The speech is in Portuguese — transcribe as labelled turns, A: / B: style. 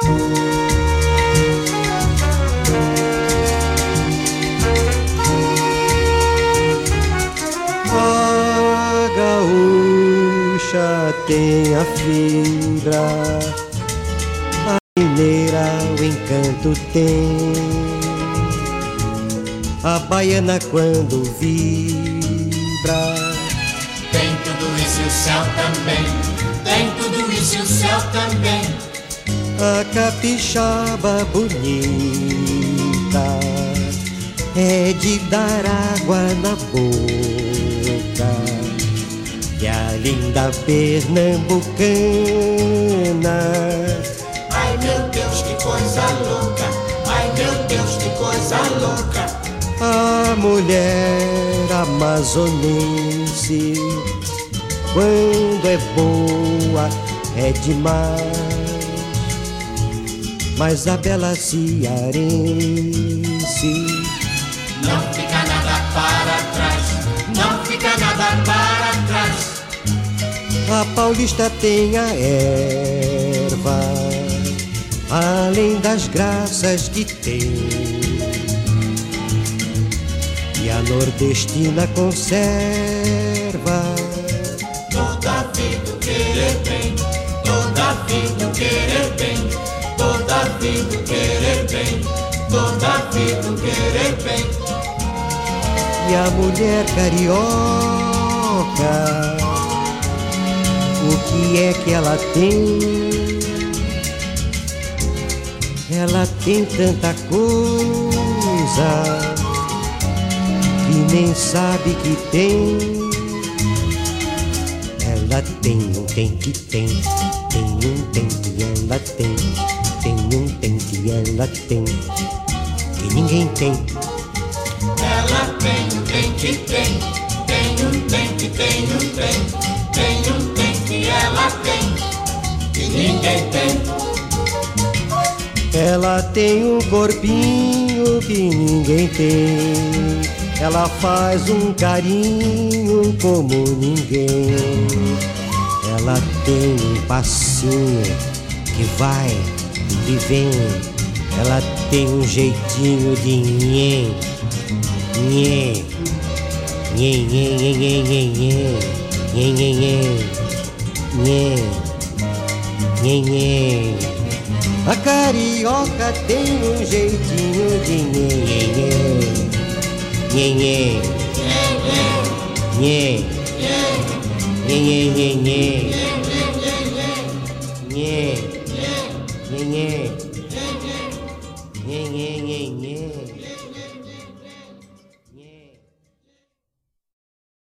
A: A gaúcha tem a fibra, a mineira o encanto tem, a baiana quando vibra
B: tem tudo isso e o céu também, tem tudo isso e o céu também.
A: A capixaba bonita é de dar água na boca, e a linda pernambucana,
B: ai meu Deus, que coisa louca, ai meu Deus, que coisa louca.
A: a mulher amazonense, quando é boa é demais, mas a bela cearense
B: não fica nada para trás, não fica nada para trás.
A: a paulista tem a erva, além das graças que tem, e a nordestina conserva
B: Toda vida o querer bem, toda vida o querer bem, toda vida o querer bem, toda vida o querer bem.
A: e a mulher carioca, o que é que ela tem? Ela tem tanta coisa que nem sabe que tem. Ela tem um tem que tem um tem que ela tem um tem que ela tem, que ninguém tem.
B: Ela tem um tem que tem um tem que tem um tem um tem que ela tem, que ninguém tem.
A: Ela tem um corpinho que ninguém tem, ela faz um carinho como ninguém. Ela tem um passinho que vai e vem, ela tem um jeitinho de nhê, nhê, nhê, nhê, nhê, nhê, nhê, nhê, nhê, nhê, nhê, nhê, nhê. A carioca tem um jeitinho de nhê, nhê, nhê, nhê, nhê, nhê, nhê, nhê, nhê, nhê, nhê, nhê, nhê, nhê, nhê.